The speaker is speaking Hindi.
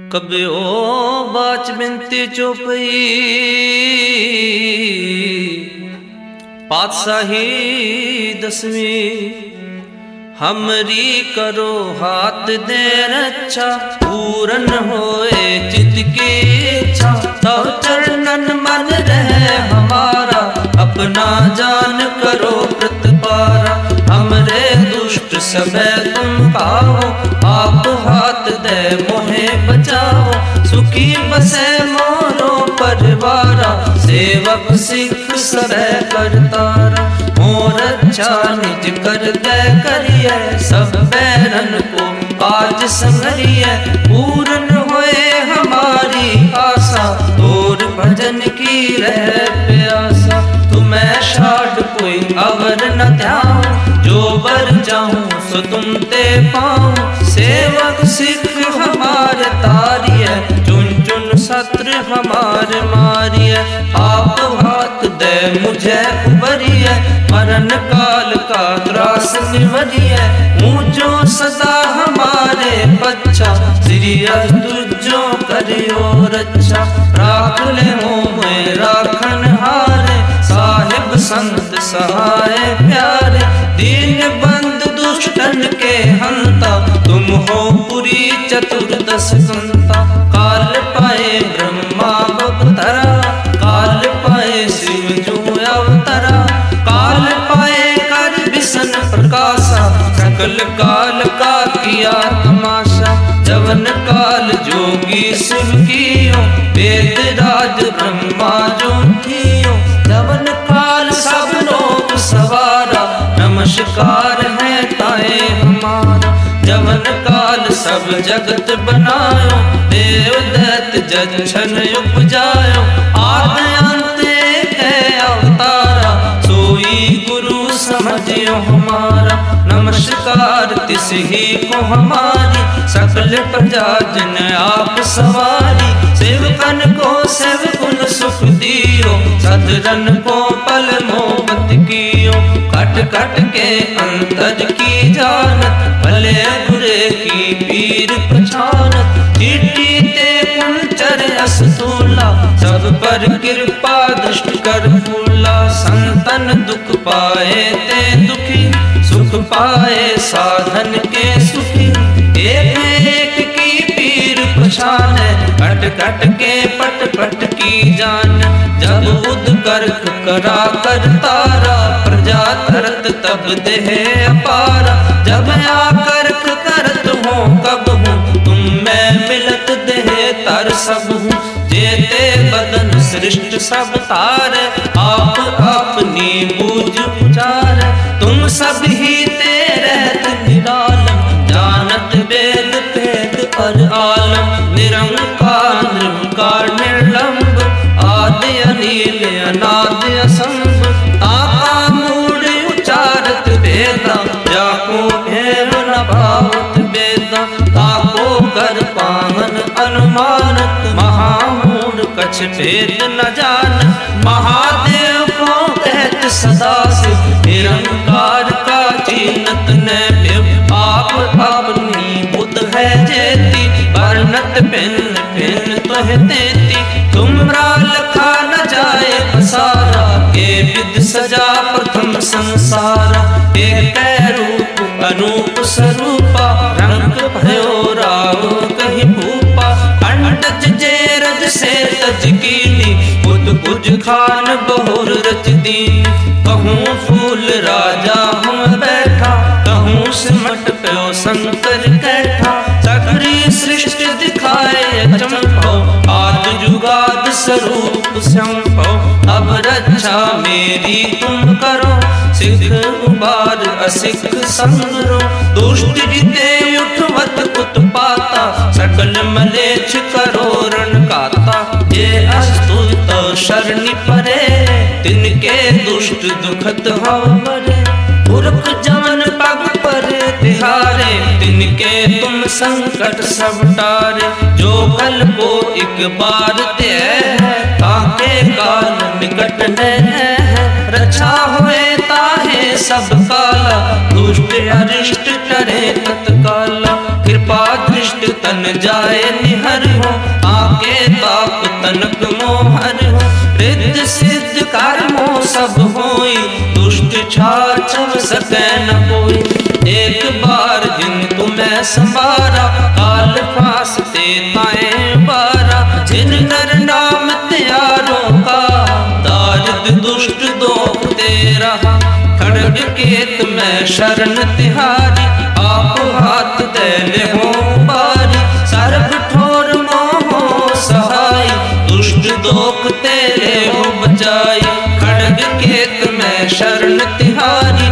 कभी ओ बाच बिनती चौपई पातशाही दसवीं हमरी करो हाथ दे रक्षा पूरन होए चित की इच्छा तब चरणन मन रहे हमारा अपना जान करो प्रतिपारा हमरे दुष्ट सबे तुम पाओ आप हाथ दे मोहे बचाओ सुखी बसे मोरो परिवारा सेवक सिख सबे करतारा मोर अच्छा निज कर दे करिए सब बैरन को आज संगरिए पूर्ण होए हमारी आशा तोर भजन की रह प्यासा तुम्हें शाड कोई अवर न ध्यान जो बर जाऊं सो तुम ते पाऊं सेवक सिख हमारे तारिए चुन चुन शत्रु हमारे मारिए आप हाथ दे मुझे उबरिए मरण काल का त्रास निवरिए मुझो सदा हमारे बच्चा श्री तुझो करियो रक्षा राख ले मोह राखन हारे साहिब संत सहाय प्यारे दीन बंद दुष्टन के हंता तुम हो पुरी चतुर्दश संता काल पाए ब्रह्मा अवतरा काल पाए शिव जो अवतरा काल पाए कर विष्ण प्रकाशा सकल काल का किया तमाशा जवन काल जोगी शिव कियो वेद राज ब्रह्मा जो थियो जवन काल सब लोग सवारा नमस्कार है ताए हमारा जवन काल सब जगत बनायो देव दैत जच्छन उपजायो आद अंत है अवतारा सोई गुरु समझियो हमारा नमस्कार तिस ही को हमारी सकल प्रजा जन आप सवारी सेवकन को सेवकुन सुख दियो सदरन को पल मोहब्बत कियो कट कट के अंतर की जानत भले बुरे की पीर पहचानत चिट्ठी ते कुंचर असतूला सब पर कृपा दृष्टि कर फूला संतन दुख पाए ते दुखी सुख पाए साधन के सुखी एक एक की पीर पहचाने कट कट के पट पट की जान जब बुद्ध करख करा कर तारा प्रजा तरत तब देह अपारा जब आकर करत हो कब हूँ तुम मैं मिलत देह तर सब हूँ जेते बदन सृष्ट सब तारे आप अपनी बूझ उचार तुम सब ही तेरे निरालम जानत वेद भेद और आलम निरंकार निर्विकार निर्लंब आदि अनिल अनाद असंभ ताका मूड उचारत वेदा जाको भेद न भावत वेदा ताको कर पावन अनुमानत महामूड कछ भेद न जान महादेव को कहत सदा से निरंकार का चीनत न आप अपनी बुद्ध है जेती वर्णत भिन्न भिन्न तो है तेती तुमरा लखा न जाए पसारा के विद सजा प्रथम संसारा एक रूप अनूप स्वरूपा रंग भयो राव कहीं भूपा अंडज जे रज से तज कीनी बुध कुछ खान बहुर रच दीन कहूँ फूल राजा हम बैठा कहूँ सिमट प्यो शंकर कैठा सगरी सृष्टि दिखाए चमको आद जुगाद स्वरूप संभो अब रक्षा मेरी तुम करो सिख उबार असिख संगरो दुष्ट जिते उठवत उत्पाता सकल मलेच्छ करो रण काता ये अस्तुत शरणि परे तिनके दुष्ट दुखत हो मरे पुरख जवन पग परे तिहारे तिनके तुम संकट सब टारे जो कल को एक बार दे ताके काल निकट है रक्षा हुए ताहे सब काला दुष्ट अरिष्ट टरे तत्काला कृपा दृष्ट तन जाए निहर हो, आके ताप तनक मोहर हो। रिद्ध सिद्ध कर्मों सब होई, दुष्ट छाछव सकै न कोई। एक बार जिन तुम्हें संवारा, काल फासते ताए बारा। जिन नर नाम त्यारों का, दारिद दुष्ट दोख ते रहा। खड़ग केत में शरण तिहारी, आप हाथ दे ले हो बारी। सर्व ठोर मोह सहाय, दुष्ट दोख तेरे हो बचाई। खड़ग केत में शरण तिहारी,